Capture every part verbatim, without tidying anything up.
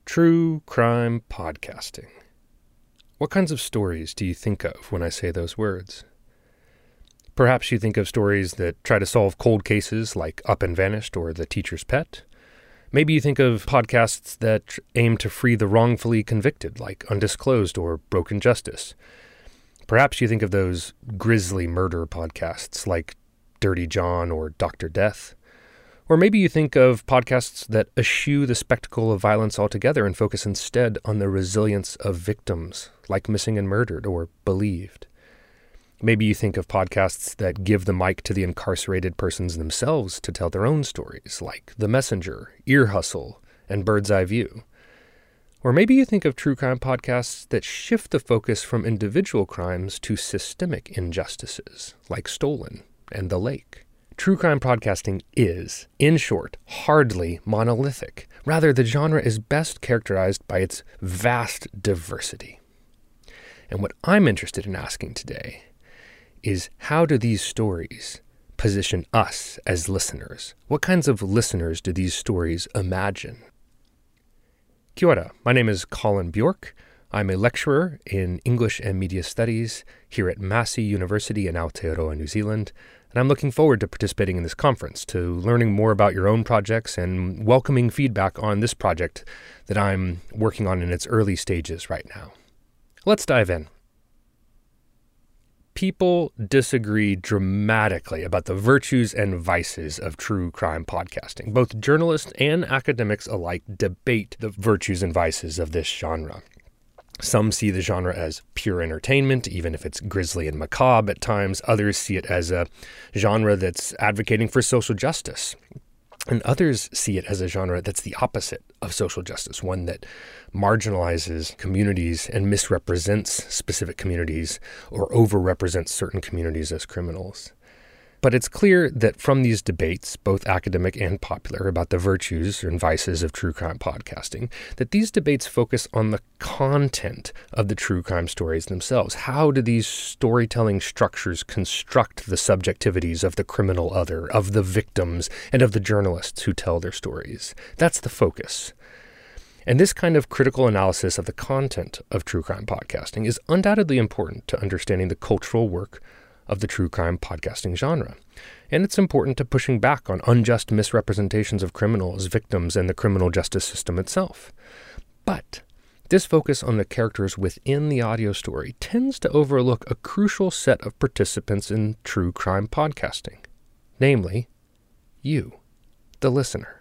True crime podcasting. What kinds of stories do you think of when I say those words? Perhaps you think of stories that try to solve cold cases like Up and Vanished or The Teacher's Pet. Maybe you think of podcasts that aim to free the wrongfully convicted like Undisclosed or Broken Justice. Perhaps you think of those grisly murder podcasts like Dirty John or Doctor Death. Or maybe you think of podcasts that eschew the spectacle of violence altogether and focus instead on the resilience of victims, like Missing and Murdered or Believed. Maybe you think of podcasts that give the mic to the incarcerated persons themselves to tell their own stories, like The Messenger, Ear Hustle, and Bird's Eye View. Or maybe you think of true crime podcasts that shift the focus from individual crimes to systemic injustices, like Stolen and The Lake. True crime podcasting is, in short, hardly monolithic. Rather, the genre is best characterized by its vast diversity. And what I'm interested in asking today is, how do these stories position us as listeners? What kinds of listeners do these stories imagine? Kia ora. My name is Colin Bjork. I'm a lecturer in English and Media Studies here at Massey University in Aotearoa, New Zealand. And I'm looking forward to participating in this conference, to learning more about your own projects and welcoming feedback on this project that I'm working on in its early stages right now. Let's dive in. People disagree dramatically about the virtues and vices of true crime podcasting. Both journalists and academics alike debate the virtues and vices of this genre. Some see the genre as pure entertainment, even if it's grisly and macabre at times. Others see it as a genre that's advocating for social justice. And others see it as a genre that's the opposite of social justice, one that marginalizes communities and misrepresents specific communities or overrepresents certain communities as criminals. But it's clear that from these debates, both academic and popular, about the virtues and vices of true crime podcasting, that these debates focus on the content of the true crime stories themselves. How do these storytelling structures construct the subjectivities of the criminal other, of the victims, and of the journalists who tell their stories? That's the focus. And this kind of critical analysis of the content of true crime podcasting is undoubtedly important to understanding the cultural work of the true crime podcasting genre. And it's important to pushing back on unjust misrepresentations of criminals, victims, and the criminal justice system itself. But this focus on the characters within the audio story tends to overlook a crucial set of participants in true crime podcasting, namely, you, the listener.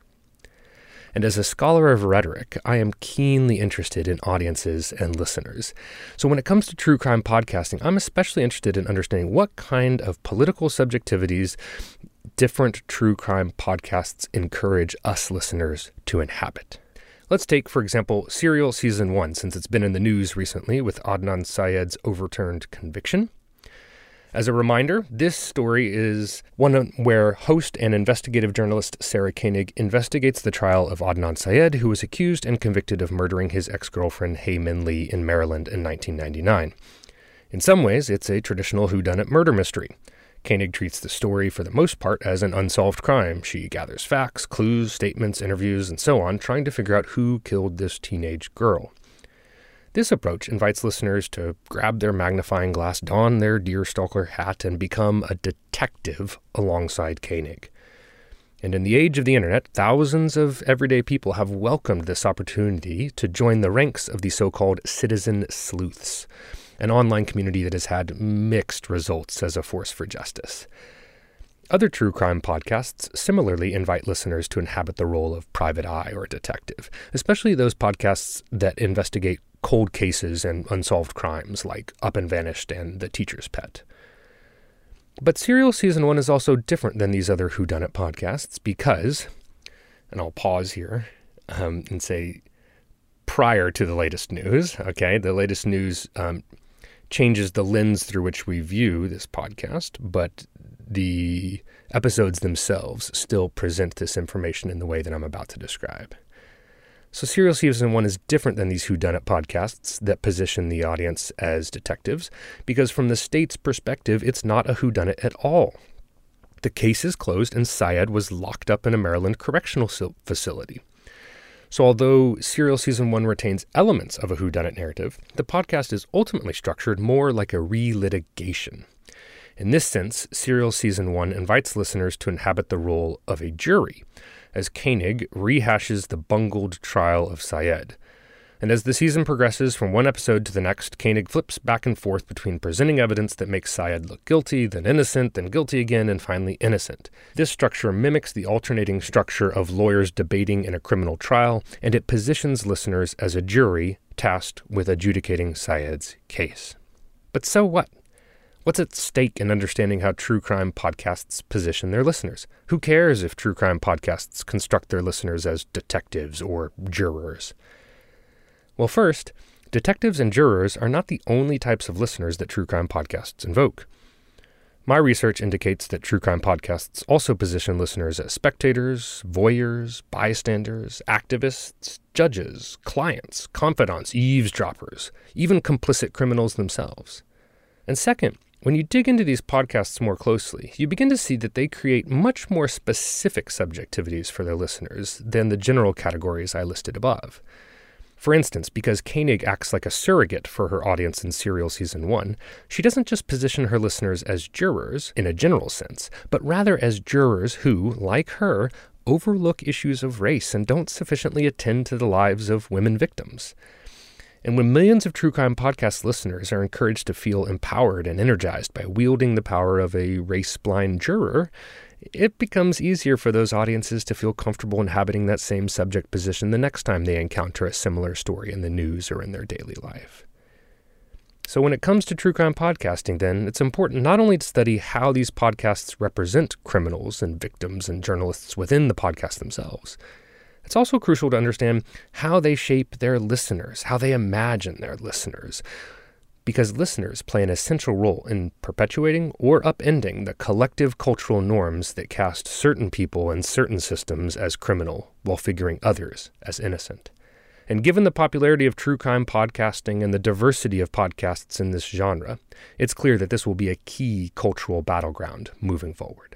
And as a scholar of rhetoric, I am keenly interested in audiences and listeners. So when it comes to true crime podcasting, I'm especially interested in understanding what kind of political subjectivities different true crime podcasts encourage us listeners to inhabit. Let's take, for example, Serial Season one, since it's been in the news recently with Adnan Syed's overturned conviction. As a reminder, this story is one where host and investigative journalist Sarah Koenig investigates the trial of Adnan Syed, who was accused and convicted of murdering his ex-girlfriend Hae Min Lee in Maryland in nineteen ninety-nine. In some ways, it's a traditional whodunit murder mystery. Koenig treats the story for the most part as an unsolved crime. She gathers facts, clues, statements, interviews, and so on, trying to figure out who killed this teenage girl. This approach invites listeners to grab their magnifying glass, don their deerstalker hat, and become a detective alongside Koenig. And in the age of the internet, thousands of everyday people have welcomed this opportunity to join the ranks of the so-called citizen sleuths, an online community that has had mixed results as a force for justice. Other true crime podcasts similarly invite listeners to inhabit the role of private eye or detective, especially those podcasts that investigate cold cases and unsolved crimes like Up and Vanished and The Teacher's Pet. But Serial Season one is also different than these other whodunit podcasts because, and I'll pause here um, and say prior to the latest news, okay, the latest news um, changes the lens through which we view this podcast, but the episodes themselves still present this information in the way that I'm about to describe. So Serial Season one is different than these whodunit podcasts that position the audience as detectives, because from the state's perspective, it's not a whodunit at all. The case is closed and Syed was locked up in a Maryland correctional facility. So although Serial Season one retains elements of a whodunit narrative, the podcast is ultimately structured more like a re-litigation. In this sense, Serial Season one invites listeners to inhabit the role of a jury, as Koenig rehashes the bungled trial of Syed. And as the season progresses from one episode to the next, Koenig flips back and forth between presenting evidence that makes Syed look guilty, then innocent, then guilty again, and finally innocent. This structure mimics the alternating structure of lawyers debating in a criminal trial, and it positions listeners as a jury tasked with adjudicating Syed's case. But so what? What's at stake in understanding how true crime podcasts position their listeners? Who cares if true crime podcasts construct their listeners as detectives or jurors? Well, first, detectives and jurors are not the only types of listeners that true crime podcasts invoke. My research indicates that true crime podcasts also position listeners as spectators, voyeurs, bystanders, activists, judges, clients, confidants, eavesdroppers, even complicit criminals themselves. And second, when you dig into these podcasts more closely, you begin to see that they create much more specific subjectivities for their listeners than the general categories I listed above. For instance, because Koenig acts like a surrogate for her audience in Serial Season one, she doesn't just position her listeners as jurors in a general sense, but rather as jurors who, like her, overlook issues of race and don't sufficiently attend to the lives of women victims. And when millions of true crime podcast listeners are encouraged to feel empowered and energized by wielding the power of a race-blind juror, it becomes easier for those audiences to feel comfortable inhabiting that same subject position the next time they encounter a similar story in the news or in their daily life. So when it comes to true crime podcasting, then, it's important not only to study how these podcasts represent criminals and victims and journalists within the podcast themselves. It's also crucial to understand how they shape their listeners, how they imagine their listeners, because listeners play an essential role in perpetuating or upending the collective cultural norms that cast certain people and certain systems as criminal while figuring others as innocent. And given the popularity of true crime podcasting and the diversity of podcasts in this genre, it's clear that this will be a key cultural battleground moving forward.